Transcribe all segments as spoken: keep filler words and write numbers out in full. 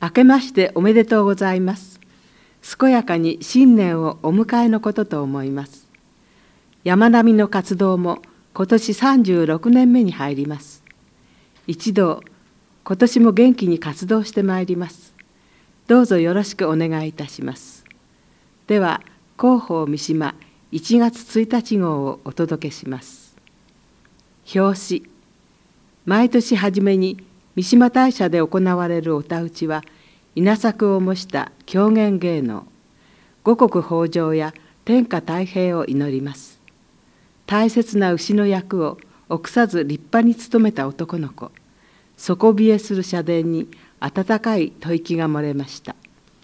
明けましておめでとうございます。健やかに新年をお迎えのことと思います。山並みの活動も今年さんじゅうろくねんめに入ります。一同、今年も元気に活動してまいります。どうぞよろしくお願いいたします。では、広報三島いちがつついたち号をお届けします。表紙。毎年初めに三島大社で行われるお田打ちは、稲作を模した狂言芸能、五穀豊穣や天下太平を祈ります。大切な牛の役を臆さず立派に務めた男の子、底冷えする社殿に温かい吐息が漏れました。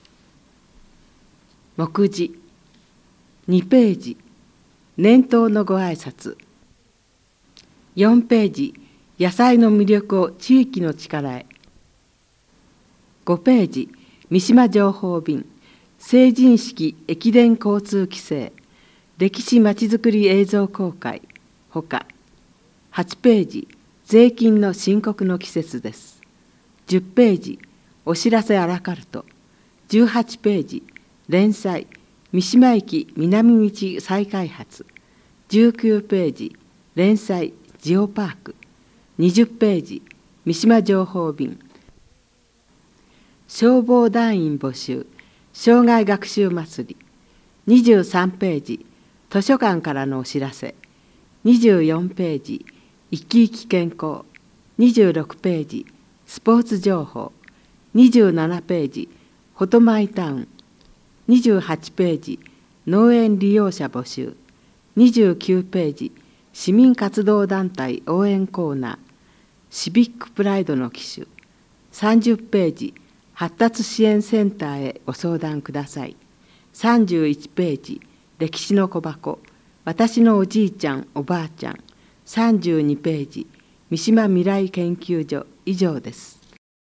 目次にページ、年頭のご挨拶。よんページ、野菜の魅力を地域の力へ。ごページ、三島情報便、成人式駅伝交通規制、歴史まちづくり映像公開、ほか。はちページ、税金の申告の季節です。じゅっページ、お知らせアラカルト。じゅうはちページ、連載、三島駅南道再開発。じゅうきゅうページ、連載、ジオパーク。にじゅっページ、三島情報便。消防団員募集、生涯学習祭り。にじゅうさんページ、図書館からのお知らせ。にじゅうよんページ、生き生き健康。にじゅうろくページ、スポーツ情報。にじゅうななページ、フォトマイタウン。にじゅうはちページ、農園利用者募集。にじゅうきゅうページ、市民活動団体応援コーナー。シビックプライドの機種。さんじゅっページ、発達支援センターへご相談ください。さんじゅういちページ、歴史の小箱、私のおじいちゃん、おばあちゃん。さんじゅうにページ、三島未来研究所。以上です。